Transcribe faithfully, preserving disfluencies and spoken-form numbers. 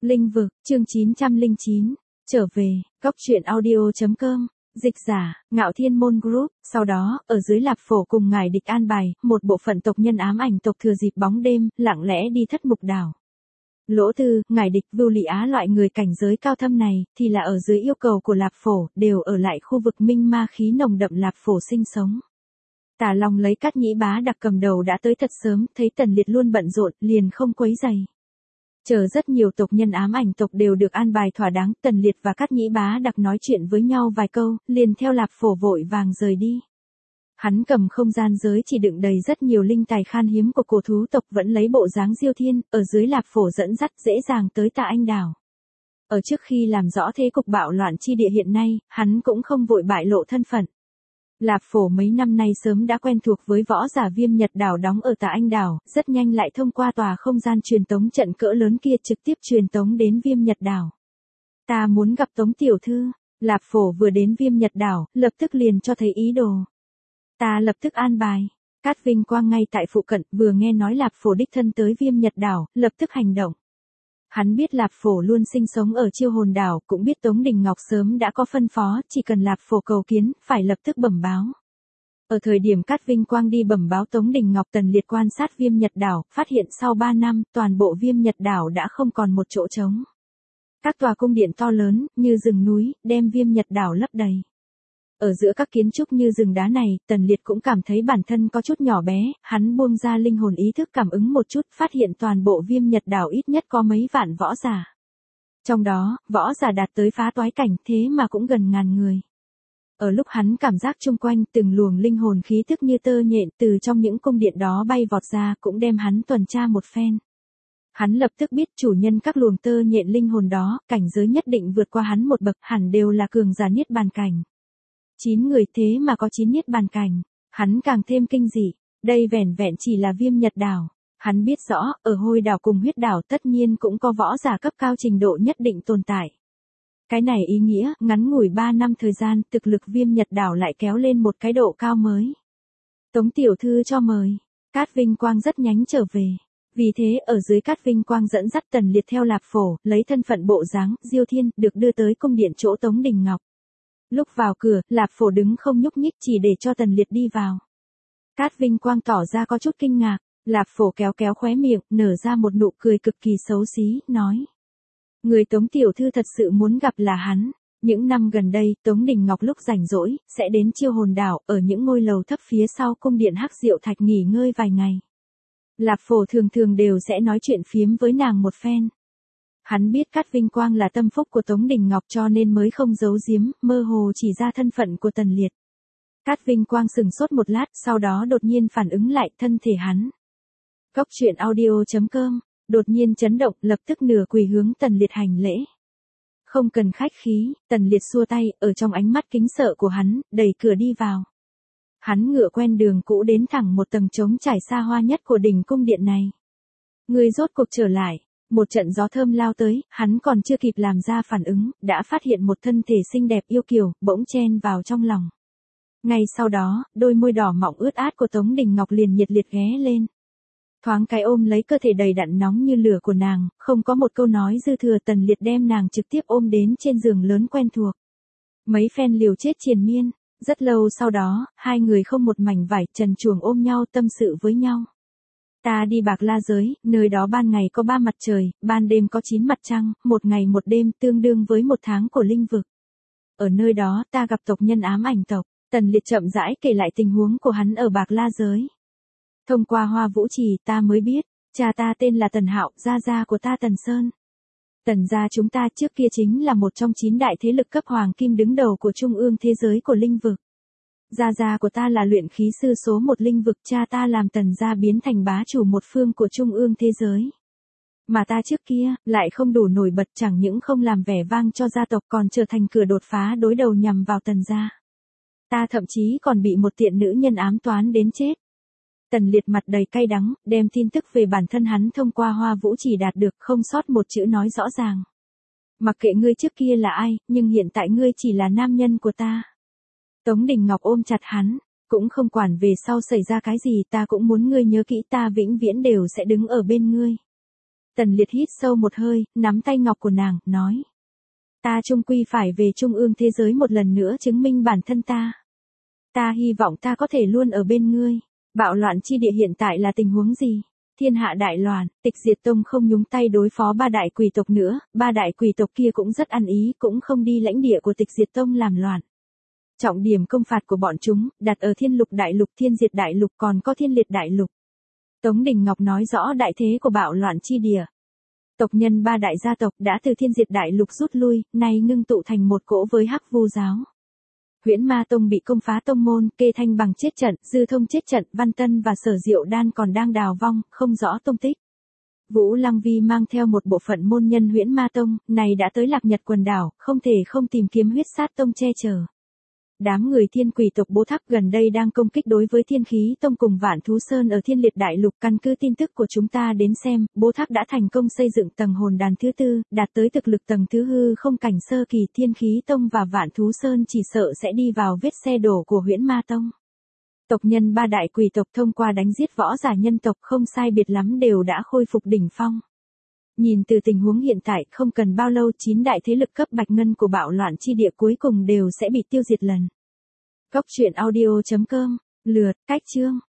Linh vực, chương chín trăm lẻ chín, trở về, góc truyện audio.com, dịch giả, Ngạo Thiên Môn Group, sau đó, ở dưới Lạp Phổ cùng ngài địch an bài, một bộ phận tộc nhân ám ảnh tộc thừa dịp bóng đêm, lặng lẽ đi Thất Mục Đảo. Lỗ Tư, ngài địch, Vưu Lị Á loại người cảnh giới cao thâm này, thì là ở dưới yêu cầu của Lạp Phổ, đều ở lại khu vực minh ma khí nồng đậm Lạp Phổ sinh sống. Tả Long lấy Cát Nhĩ Bá Đặc cầm đầu đã tới thật sớm, thấy Tần Liệt luôn bận rộn, liền không quấy rầy. Chờ rất nhiều tộc nhân ám ảnh tộc đều được an bài thỏa đáng, Tần Liệt và Cát Nhĩ Bá Đặc nói chuyện với nhau vài câu, liền theo Lạp Phổ vội vàng rời đi. Hắn cầm không gian giới chỉ đựng đầy rất nhiều linh tài khan hiếm của cổ thú tộc, vẫn lấy bộ dáng Diêu Thiên, ở dưới Lạp Phổ dẫn dắt dễ dàng tới Tạ Anh Đảo. Ở trước khi làm rõ thế cục bạo loạn chi địa hiện nay, hắn cũng không vội bại lộ thân phận. Lạp Phổ mấy năm nay sớm đã quen thuộc với võ giả Viêm Nhật Đảo đóng ở Tạ Anh Đảo, rất nhanh lại thông qua tòa không gian truyền tống trận cỡ lớn kia trực tiếp truyền tống đến Viêm Nhật Đảo. Ta muốn gặp Tống tiểu thư. Lạp Phổ vừa đến Viêm Nhật Đảo, lập tức liền cho thấy ý đồ. Ta lập tức an bài. Cát Vinh Quang ngay tại phụ cận, vừa nghe nói Lạp Phổ đích thân tới Viêm Nhật Đảo, lập tức hành động. Hắn biết Lạp Phổ luôn sinh sống ở Chiêu Hồn Đảo, cũng biết Tống Đình Ngọc sớm đã có phân phó, chỉ cần Lạp Phổ cầu kiến, phải lập tức bẩm báo. Ở thời điểm Cát Vinh Quang đi bẩm báo Tống Đình Ngọc, Tần Liệt quan sát Viêm Nhật Đảo, phát hiện sau ba năm, toàn bộ Viêm Nhật Đảo đã không còn một chỗ trống. Các tòa cung điện to lớn, như rừng núi, đem Viêm Nhật Đảo lấp đầy. Ở giữa các kiến trúc như rừng đá này, Tần Liệt cũng cảm thấy bản thân có chút nhỏ bé, hắn buông ra linh hồn ý thức cảm ứng một chút, phát hiện toàn bộ Viêm Nhật Đảo ít nhất có mấy vạn võ giả. Trong đó, võ giả đạt tới phá toái cảnh, thế mà cũng gần ngàn người. Ở lúc hắn cảm giác chung quanh, từng luồng linh hồn khí thức như tơ nhện từ trong những cung điện đó bay vọt ra, cũng đem hắn tuần tra một phen. Hắn lập tức biết chủ nhân các luồng tơ nhện linh hồn đó, cảnh giới nhất định vượt qua hắn một bậc, hẳn đều là cường giả niết bàn cảnh. Chín người thế mà có chín niết bàn cảnh, hắn càng thêm kinh dị, đây vẻn vẹn chỉ là Viêm Nhật Đảo. Hắn biết rõ, ở Hôi Đảo cùng Huyết Đảo tất nhiên cũng có võ giả cấp cao trình độ nhất định tồn tại. Cái này ý nghĩa, ngắn ngủi ba năm thời gian, thực lực Viêm Nhật Đảo lại kéo lên một cái độ cao mới. Tống tiểu thư cho mời. Cát Vinh Quang rất nhánh trở về. Vì thế, ở dưới Cát Vinh Quang dẫn dắt Tần Liệt theo Lạp Phổ, lấy thân phận bộ dáng, Diêu Thiên, được đưa tới cung điện chỗ Tống Đình Ngọc. Lúc vào cửa, Lạp Phổ đứng không nhúc nhích chỉ để cho Tần Liệt đi vào. Cát Vinh Quang tỏ ra có chút kinh ngạc, Lạp Phổ kéo kéo khóe miệng, nở ra một nụ cười cực kỳ xấu xí, nói. Người Tống tiểu thư thật sự muốn gặp là hắn. Những năm gần đây, Tống Đình Ngọc lúc rảnh rỗi, sẽ đến Chiêu Hồn Đảo, ở những ngôi lầu thấp phía sau cung điện Hắc Diệu Thạch nghỉ ngơi vài ngày. Lạp Phổ thường thường đều sẽ nói chuyện phiếm với nàng một phen. Hắn biết Cát Vinh Quang là tâm phúc của Tống Đình Ngọc cho nên mới không giấu giếm, mơ hồ chỉ ra thân phận của Tần Liệt. Cát Vinh Quang sừng sốt một lát, sau đó đột nhiên phản ứng lại thân thể hắn. Góc truyện audio.com, đột nhiên chấn động, lập tức nửa quỳ hướng Tần Liệt hành lễ. Không cần khách khí, Tần Liệt xua tay, ở trong ánh mắt kính sợ của hắn, đẩy cửa đi vào. Hắn ngựa quen đường cũ đến thẳng một tầng trống trải xa hoa nhất của đỉnh cung điện này. Người rốt cuộc trở lại. Một trận gió thơm lao tới, hắn còn chưa kịp làm ra phản ứng, đã phát hiện một thân thể xinh đẹp yêu kiều, bỗng chen vào trong lòng. Ngay sau đó, đôi môi đỏ mọng ướt át của Tống Đình Ngọc liền nhiệt liệt ghé lên. Thoáng cái ôm lấy cơ thể đầy đặn nóng như lửa của nàng, không có một câu nói dư thừa, Tần Liệt đem nàng trực tiếp ôm đến trên giường lớn quen thuộc. Mấy phen liều chết triền miên, rất lâu sau đó, hai người không một mảnh vải trần truồng ôm nhau tâm sự với nhau. Ta đi Bạc La giới, nơi đó ban ngày có ba mặt trời, ban đêm có chín mặt trăng, một ngày một đêm tương đương với một tháng của linh vực. Ở nơi đó ta gặp tộc nhân ám ảnh tộc, Tần Liệt chậm rãi kể lại tình huống của hắn ở Bạc La giới. Thông qua Hoa Vũ Trì ta mới biết, cha ta tên là Tần Hạo, gia gia của ta Tần Sơn. Tần gia chúng ta trước kia chính là một trong chín đại thế lực cấp hoàng kim đứng đầu của trung ương thế giới của linh vực. Gia gia của ta là luyện khí sư số một linh vực, cha ta làm Tần gia biến thành bá chủ một phương của trung ương thế giới. Mà ta trước kia, lại không đủ nổi bật, chẳng những không làm vẻ vang cho gia tộc còn trở thành cửa đột phá đối đầu nhằm vào Tần gia. Ta thậm chí còn bị một tiện nữ nhân ám toán đến chết. Tần Liệt mặt đầy cay đắng, đem tin tức về bản thân hắn thông qua Hoa Vũ Trì đạt được, không sót một chữ nói rõ ràng. Mặc kệ ngươi trước kia là ai, nhưng hiện tại ngươi chỉ là nam nhân của ta. Tống Đình Ngọc ôm chặt hắn, cũng không quản về sau xảy ra cái gì, ta cũng muốn ngươi nhớ kỹ, ta vĩnh viễn đều sẽ đứng ở bên ngươi. Tần Liệt hít sâu một hơi, nắm tay ngọc của nàng, nói. Ta chung quy phải về trung ương thế giới một lần nữa chứng minh bản thân ta. Ta hy vọng ta có thể luôn ở bên ngươi. Bạo loạn chi địa hiện tại là tình huống gì? Thiên hạ đại loạn, Tịch Diệt Tông không nhúng tay đối phó ba đại quỷ tộc nữa, ba đại quỷ tộc kia cũng rất ăn ý, cũng không đi lãnh địa của Tịch Diệt Tông làm loạn. Trọng điểm công phạt của bọn chúng, đặt ở Thiên Lục Đại Lục, Thiên Diệt Đại Lục còn có Thiên Liệt Đại Lục. Tống Đình Ngọc nói rõ đại thế của bạo loạn chi địa. Tộc nhân ba đại gia tộc đã từ Thiên Diệt Đại Lục rút lui, nay ngưng tụ thành một cỗ với Hắc Vu giáo. Huyễn Ma Tông bị công phá tông môn, Kê Thanh Bằng chết trận, Dư Thông chết trận, Văn Tân và Sở Diệu Đan còn đang đào vong, không rõ tung tích. Vũ Lăng Vi mang theo một bộ phận môn nhân Huyễn Ma Tông, này đã tới Lạc Nhật quần đảo, không thể không tìm kiếm Huyết Sát Tông che chở. Đám người thiên quỷ tộc Bố Thác gần đây đang công kích đối với Thiên Khí Tông cùng Vạn Thú Sơn ở Thiên Liệt Đại Lục. Căn cứ tin tức của chúng ta đến xem, Bố Thác đã thành công xây dựng tầng hồn đàn thứ tư, đạt tới thực lực tầng thứ hư không cảnh sơ kỳ. Thiên Khí Tông và Vạn Thú Sơn chỉ sợ sẽ đi vào vết xe đổ của Huyễn Ma Tông. Tộc nhân ba đại quỷ tộc thông qua đánh giết võ giả nhân tộc không sai biệt lắm đều đã khôi phục đỉnh phong. Nhìn từ tình huống hiện tại, không cần bao lâu chín đại thế lực cấp bạch ngân của bạo loạn chi địa cuối cùng đều sẽ bị tiêu diệt lần. Cốc truyện audio chấm com, lượt, cách chương.